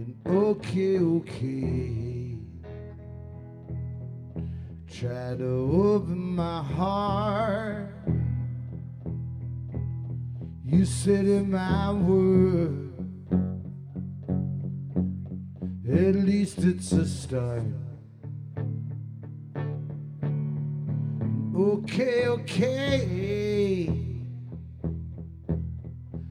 Okay, okay. Try to open my heart. You said in my word, at least it's a start. Okay, okay.